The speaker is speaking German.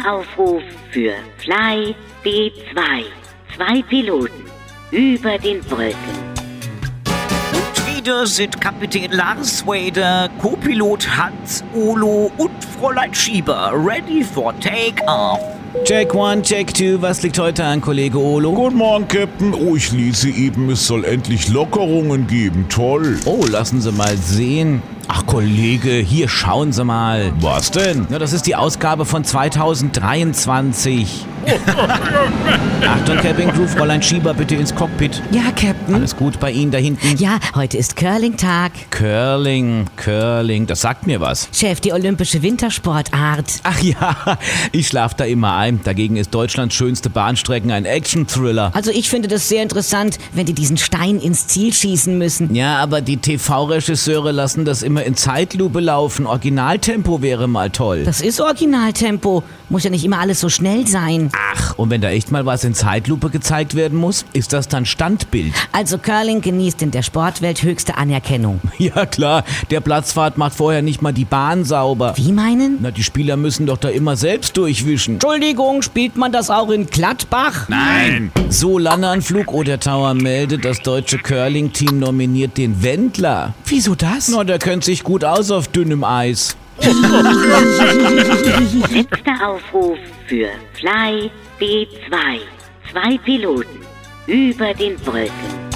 Aufruf für Fly B2. 2 Piloten über den Wolken. Und wieder sind Kapitän Lars Wader, Co-Pilot Hans Olo und Fräulein Schieber ready for take-off. Check 1, Check 2, was liegt heute an, Kollege Olo? Guten Morgen, Captain. Oh, ich lese eben, es soll endlich Lockerungen geben. Toll. Oh, lassen Sie mal sehen. Ach, Kollege, hier schauen Sie mal. Was denn? Na, das ist die Ausgabe von 2023. Achtung, Cabin Crew, Fräulein Schieber, bitte ins Cockpit. Ja, Captain. Alles gut bei Ihnen da hinten? Ja, heute ist Curling-Tag. Curling, das sagt mir was. Chef, die olympische Wintersportart. Ach ja, ich schlaf da immer ein. Dagegen ist Deutschlands schönste Bahnstrecken ein Action-Thriller. Also ich finde das sehr interessant, wenn die diesen Stein ins Ziel schießen müssen. Ja, aber die TV-Regisseure lassen das immer in Zeitlupe laufen. Originaltempo wäre mal toll. Das ist Originaltempo. Muss ja nicht immer alles so schnell sein. Ach, und wenn da echt mal was in Zeitlupe gezeigt werden muss, ist das dann Standbild? Also Curling genießt in der Sportwelt höchste Anerkennung. Ja klar, der Platzwart macht vorher nicht mal die Bahn sauber. Wie meinen? Na, die Spieler müssen doch da immer selbst durchwischen. Entschuldigung, spielt man das auch in Gladbach? Nein! So, Landeanflug, der Tower meldet, das deutsche Curling-Team nominiert den Wendler. Wieso das? Na, der kennt sich gut aus auf dünnem Eis. Letzter Aufruf für Fly B2. 2 Piloten über den Wolken.